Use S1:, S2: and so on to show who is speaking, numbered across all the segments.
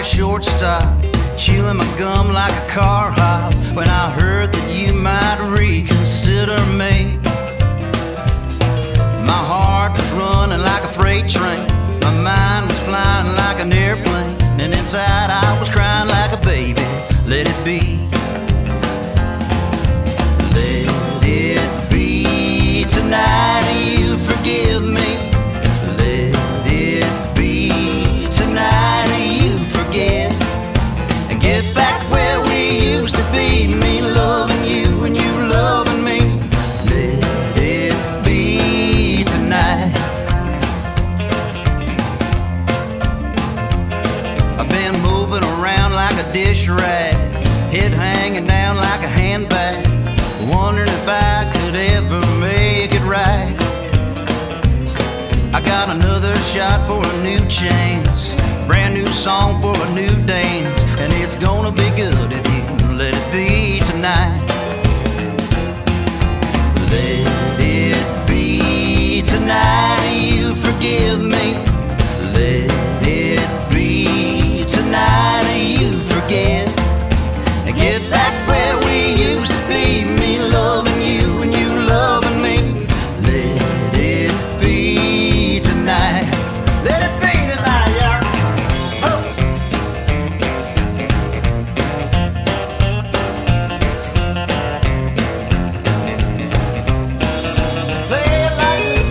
S1: a shortstop, chewing my gum like a car hop, when I heard that you might reconsider me. My heart was running like a freight train, my mind was flying like an airplane, and inside I was crying like a baby. Let it be. Let it be tonight, you forgive me. Let it be tonight, you forget, and get back where we used to be, me loving you and you loving me. Let it be tonight. I've been moving around like a dish rag, head hanging down like a handbag, wondering if I could ever make it right. I got another shot for a new chance, brand new song for a new dance, and it's gonna be good if you let it be tonight. Let it be tonight, you forgive me. Let it be tonight, you forget, and get back where we used to be, me loving you and you loving me. Let it be tonight. Let it be tonight, yeah. Oh. Play it like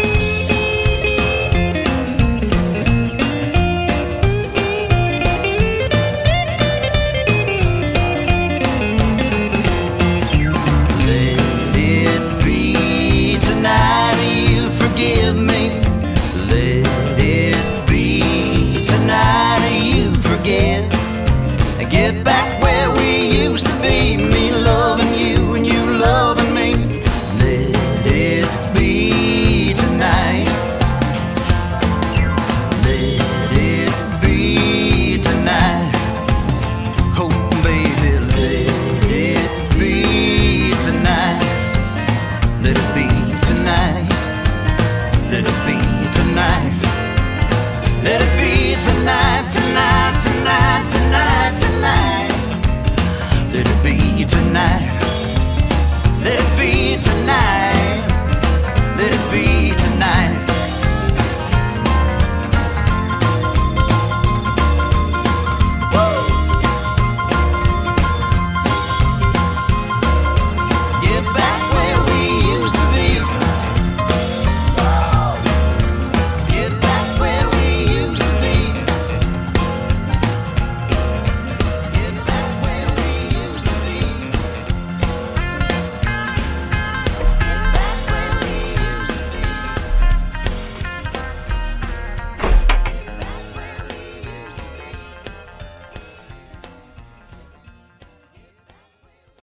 S1: Let it be tonight, you forgive me. Let it be tonight, you forget, and get back where we used to be, me loving you and you loving me. Let it be tonight. Let it be tonight. Oh baby, let it be tonight. Let it be tonight. Let it be tonight. Let it be tonight, tonight, tonight, tonight, tonight. Let it be tonight. Let it be tonight.